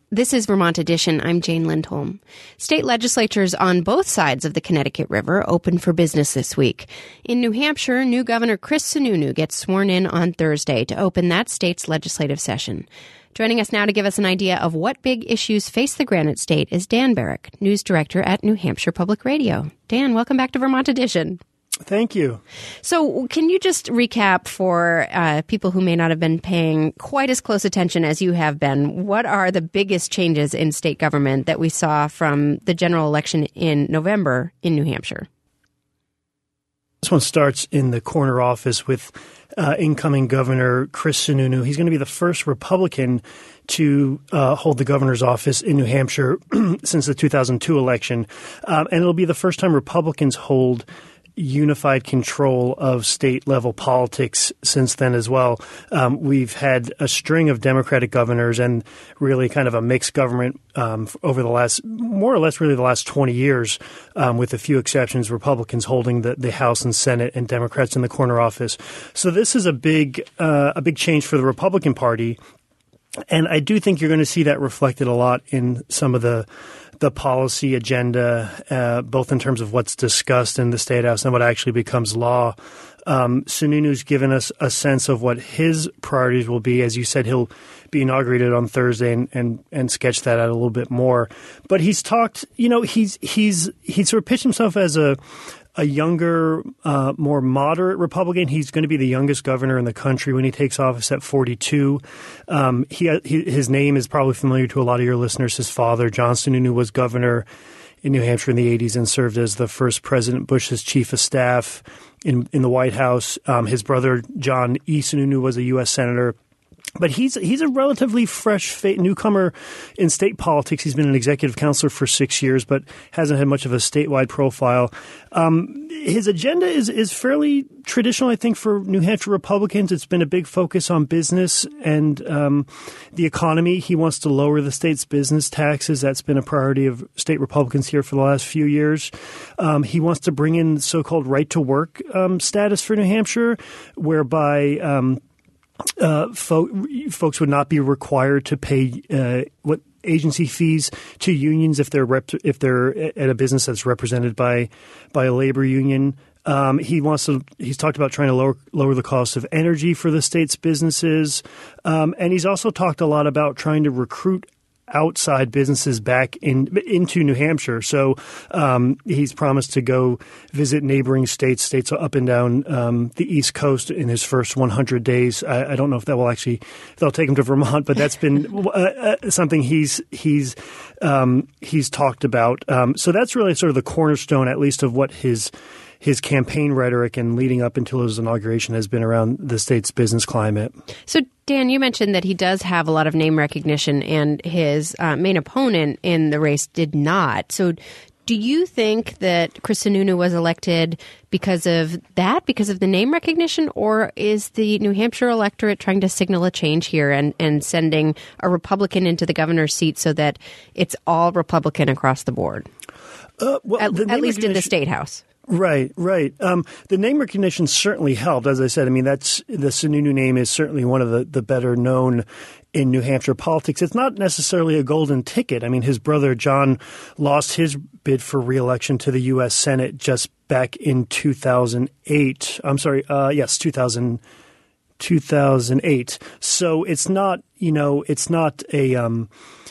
This is Vermont Edition. I'm Jane Lindholm. State legislatures on both sides of the Connecticut River open for business this week. In New Hampshire, new Governor Chris Sununu gets sworn in on Thursday to open that state's legislative session. Joining us now to give us an idea of what big issues face the Granite State is Dan Barrick, news director at New Hampshire Public Radio. Dan, welcome back to Vermont Edition. Thank you. So can you just recap for people who may not have been paying quite as close attention as you have been, what are the biggest changes in state government that we saw from the general election in November in New Hampshire? This one starts in the corner office with incoming Governor Chris Sununu. He's going to be the first Republican to hold the governor's office in New Hampshire since the 2002 election. And it'll be the first time Republicans hold unified control of state-level politics since then as well. We've had a string of Democratic governors and really kind of a mixed government over the last, more or less really the last 20 years, with a few exceptions, Republicans holding the House and Senate and Democrats in the corner office. So this is a big change for the Republican Party. And I do think you're going to see that reflected a lot in some of the policy agenda, both in terms of what's discussed in the State House and what actually becomes law. Sununu's given us a sense of what his priorities will be. As you said, he'll be inaugurated on Thursday and sketch that out a little bit more. But he's talked, he's sort of pitched himself as a younger, more moderate Republican. He's going to be the youngest governor in the country when he takes office at 42. His name is probably familiar to a lot of your listeners. His father, John Sununu, was governor in New Hampshire in the 80s and served as the first President Bush's chief of staff in the White House. His brother, John E. Sununu, was a U.S. senator. But he's a relatively fresh newcomer in state politics. He's been an executive counselor for 6 years, but hasn't had much of a statewide profile. His agenda is fairly traditional, I think, for New Hampshire Republicans. It's been a big focus on business and the economy. He wants to lower the state's business taxes. That's been a priority of state Republicans here for the last few years. He wants to bring in so-called right-to-work status for New Hampshire, whereby folks would not be required to pay what agency fees to unions if they're at a business that's represented by a labor union. He's talked about trying to lower the cost of energy for the state's businesses, and he's also talked a lot about trying to recruit outside businesses back into New Hampshire. So he's promised to go visit neighboring states up and down the East Coast in his first 100 days. I don't know if they'll take him to Vermont, but that's been something he's talked about. So that's really sort of the cornerstone, at least, of what his campaign rhetoric and leading up until his inauguration has been around the state's business climate. So, Dan, you mentioned that he does have a lot of name recognition, and his main opponent in the race did not. So do you think that Chris Sununu was elected because of the name recognition, or is the New Hampshire electorate trying to signal a change here and sending a Republican into the governor's seat so that it's all Republican across the board? At least in the State House. Right. The name recognition certainly helped. As I said, I mean, the Sununu name is certainly one of the better known in New Hampshire politics. It's not necessarily a golden ticket. I mean, his brother John lost his bid for re-election to the U.S. Senate just back in 2008. 2008. So it's not a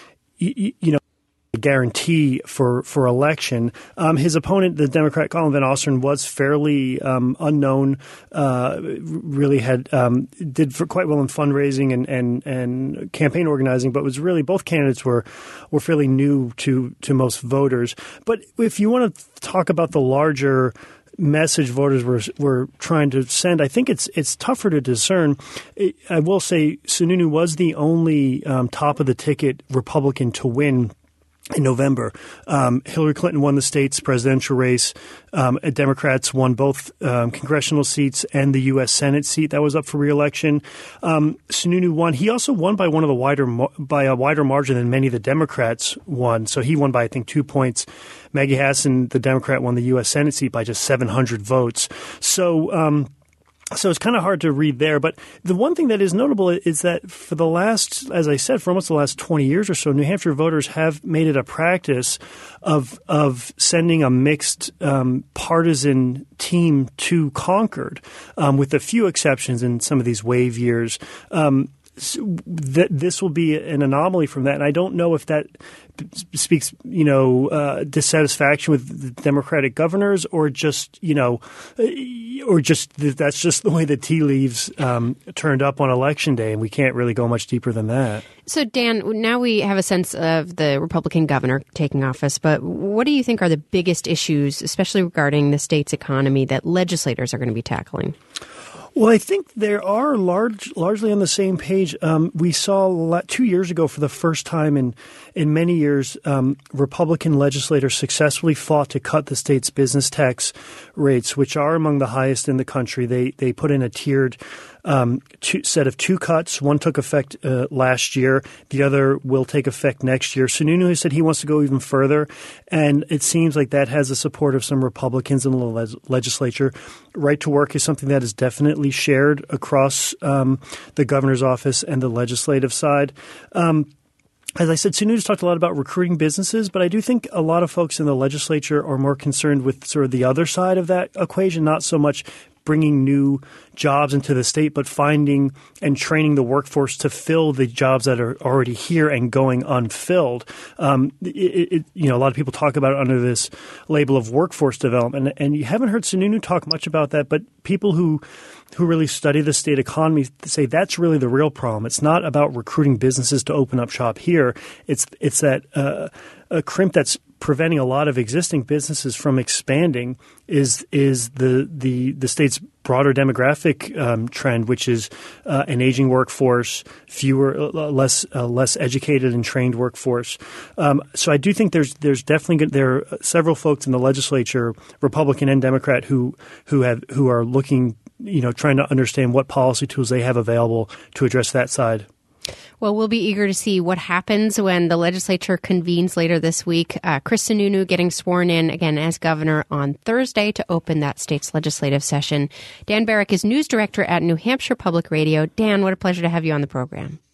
guarantee for election. His opponent, the Democrat Colin Van Ostern, was fairly unknown. Really did quite well in fundraising and campaign organizing, but was really both candidates were fairly new to most voters. But if you want to talk about the larger message voters were trying to send, I think it's tougher to discern. I will say Sununu was the only top of the ticket Republican to win in November. Hillary Clinton won the state's presidential race. Democrats won both congressional seats and the U.S. Senate seat that was up for re-election. Sununu won. He also won by a wider margin than many of the Democrats won. So he won by, I think, 2 points. Maggie Hassan, the Democrat, won the U.S. Senate seat by just 700 votes. So So it's kind of hard to read there. But the one thing that is notable is that for the last, as I said, for almost the last 20 years or so, New Hampshire voters have made it a practice of sending a mixed partisan team to Concord, with a few exceptions in some of these wave years. This will be an anomaly from that. And I don't know if that speaks, dissatisfaction with the Democratic governors or just, that's just the way the tea leaves turned up on Election Day. And we can't really go much deeper than that. So, Dan, now we have a sense of the Republican governor taking office. But what do you think are the biggest issues, especially regarding the state's economy, that legislators are going to be tackling? Well, I think there are largely on the same page. We saw 2 years ago for the first time in many years, Republican legislators successfully fought to cut the state's business tax rates, which are among the highest in the country. They put in a tiered set of two cuts. One took effect last year. The other will take effect next year. Sununu has said he wants to go even further, and it seems like that has the support of some Republicans in the legislature. Right to work is something that is definitely shared across the governor's office and the legislative side. As I said, Sununu's talked a lot about recruiting businesses, but I do think a lot of folks in the legislature are more concerned with sort of the other side of that equation, not so much bringing new jobs into the state, but finding and training the workforce to fill the jobs that are already here and going unfilled. A lot of people talk about it under this label of workforce development, and you haven't heard Sununu talk much about that, but people who really study the state economy say that's really the real problem. It's not about recruiting businesses to open up shop here. It's that a crimp that's preventing a lot of existing businesses from expanding is the state's broader demographic trend, which is an aging workforce, less educated and trained workforce. So I do think there are several folks in the legislature, Republican and Democrat, who are looking, trying to understand what policy tools they have available to address that side. Well, we'll be eager to see what happens when the legislature convenes later this week. Chris Sununu getting sworn in again as governor on Thursday to open that state's legislative session. Dan Barrick is news director at New Hampshire Public Radio. Dan, what a pleasure to have you on the program.